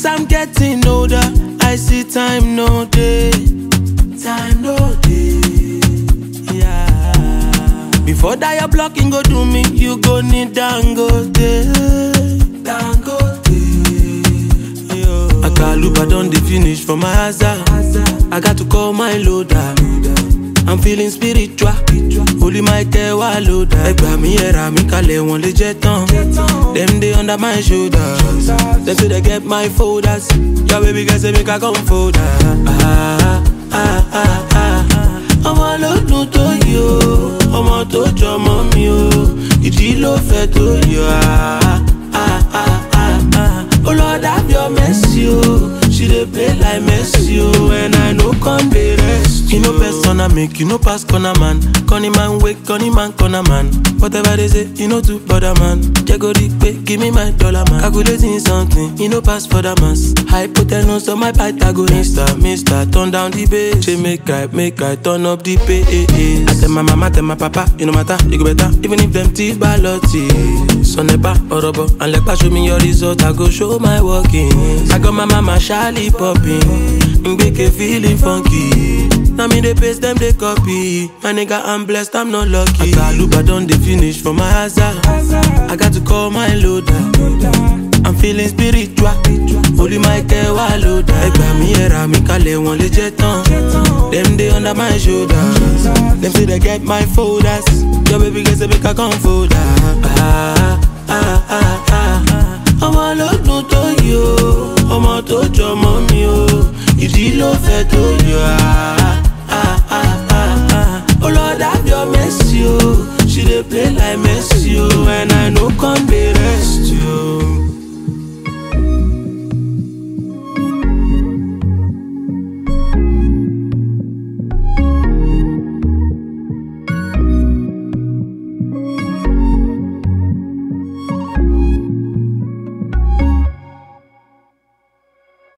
As I'm getting older, I see time no day. Time no day. Yeah. Before that your blocking go do me, you go need Dangote. Dangote. Akaluba done the finish for my hazard. I got to call my loader. I'm feeling spiritual. Holy Michael wa loader. Egba mi era mi kale won le je tan. Them they under my shoulder. Them say they get my folders. Your baby girl say make I come folder. Ọmọ ló dùn tó yìí o, ọmọ tó jọmọ mi o, ìdí ló fẹ́ tó yọ. Oh Lord, have your mercy, oh. She dey play like Messi, oh. And I no con dey rest. You know persona make you no pass corner man. Conny man wake, conny man corner man. Whatever they say, you know to bother man. Jago pay, give me my dollar man. Calculating something, you know pass for the mass. Hypotenuse on my Pythagoras. Mister, turn down the bass. She make I turn up the bass. I tell my mama, tell my papa, you no matter, you go better. Even if them teeth balotti. Son nepa, orobo, and like show me your result, I go show my workings. I got my mama shyly popping, Mbeke feeling funky. Now me they paste them they copy. My nigga I'm blessed, I'm not lucky. Akaluba done the finish for my hazard. I got to call my loader. I'm feeling spiritual. Holy Michael wa loader. Egba mi era mi kale won le je tan. Them they under my shoulder. Them say they get my folders. Your baby girl say make I come folder.